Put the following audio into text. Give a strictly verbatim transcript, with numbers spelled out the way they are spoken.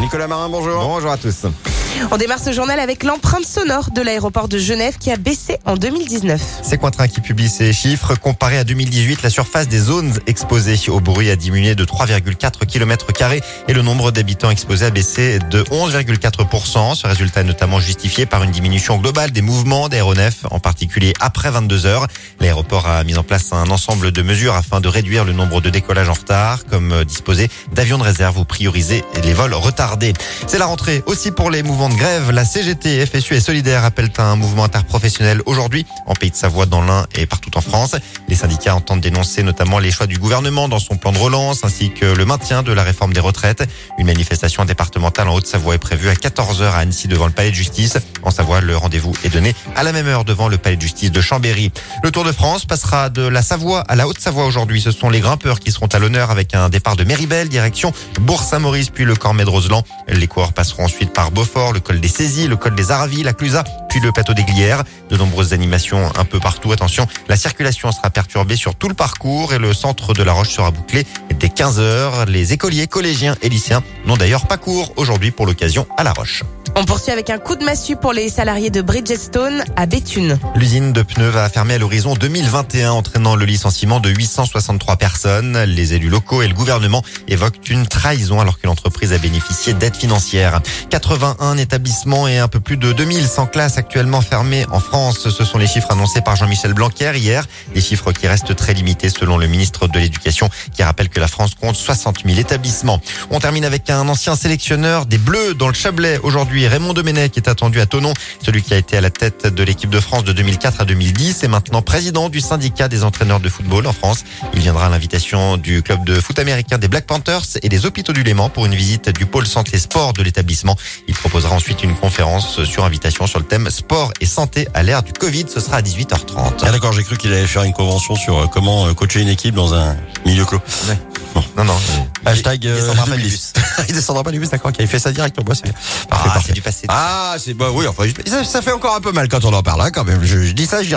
Nicolas Marin, bonjour. Bonjour à tous. On démarre ce journal avec l'empreinte sonore de l'aéroport de Genève qui a baissé en deux mille dix-neuf. C'est Cointrin qui publie ces chiffres. Comparé à deux mille dix-huit, la surface des zones exposées au bruit a diminué de trois virgule quatre kilomètres carrés et le nombre d'habitants exposés a baissé de onze virgule quatre pour cent. Ce résultat est notamment justifié par une diminution globale des mouvements d'aéronefs, en particulier après vingt-deux heures. L'aéroport a mis en place un ensemble de mesures afin de réduire le nombre de décollages en retard, comme disposer d'avions de réserve ou prioriser les vols retardés. C'est la rentrée aussi pour les mouvements de grève. La C G T, F S U et Solidaire appellent à un mouvement interprofessionnel aujourd'hui en Pays de Savoie, dans l'Ain et partout en France. Les syndicats entendent dénoncer notamment les choix du gouvernement dans son plan de relance ainsi que le maintien de la réforme des retraites. Une manifestation départementale en Haute-Savoie est prévue à quatorze heures à Annecy devant le palais de justice. En Savoie, le rendez-vous est donné à la même heure devant le palais de justice de Chambéry. Le Tour de France passera de la Savoie à la Haute-Savoie aujourd'hui. Ce sont les grimpeurs qui seront à l'honneur avec un départ de Méribel, direction Bourg-Saint-Maurice, puis le Cormet de Roseland. Les coureurs passeront ensuite par Beaufort, le col des Saisies, le col des Aravis, la Clusaz, puis le plateau des Glières. De nombreuses animations un peu partout. Attention, la circulation sera perturbée sur tout le parcours et le centre de la Roche sera bouclé dès quinze heures. Les écoliers, collégiens et lycéens n'ont d'ailleurs pas cours aujourd'hui pour l'occasion à La Roche. On poursuit avec un coup de massue pour les salariés de Bridgestone à Béthune. L'usine de pneus va fermer à l'horizon deux mille vingt et un, entraînant le licenciement de huit cent soixante-trois personnes. Les élus locaux et le gouvernement évoquent une trahison alors que l'entreprise a bénéficié d'aides financières. quatre-vingt-un établissements et un peu plus de deux mille cent classes actuellement fermées en France. Ce sont les chiffres annoncés par Jean-Michel Blanquer hier. Des chiffres qui restent très limités selon le ministre de l'Éducation qui rappelle que la France compte soixante mille établissements. On termine avec un ancien sélectionneur des Bleus dans le Chablais aujourd'hui. Raymond Domenech est attendu à Thonon. Celui qui a été à la tête de l'équipe de France de deux mille quatre à deux mille dix est maintenant président du syndicat des entraîneurs de football en France. Il viendra à l'invitation du club de foot américain des Black Panthers et des Hôpitaux du Léman pour une visite du pôle santé sport de l'établissement. Il proposera ensuite une conférence sur invitation sur le thème sport et santé à l'ère du Covid. Ce sera à dix-huit heures trente. Ah d'accord, j'ai cru qu'il allait faire une convention sur euh, comment euh, coacher une équipe dans un milieu clos. Ouais. Bon. Non, non. Hashtag il euh, descendra pas du bus. bus. Il descendra pas du bus, d'accord, il fait ça direct. Bon, c'est bien. Parfait, Ah, parfait. c'est du passé. Ah, c'est bah oui, enfin, ça, ça fait encore un peu mal quand on en parle, hein, quand même. Je, je dis ça, je dis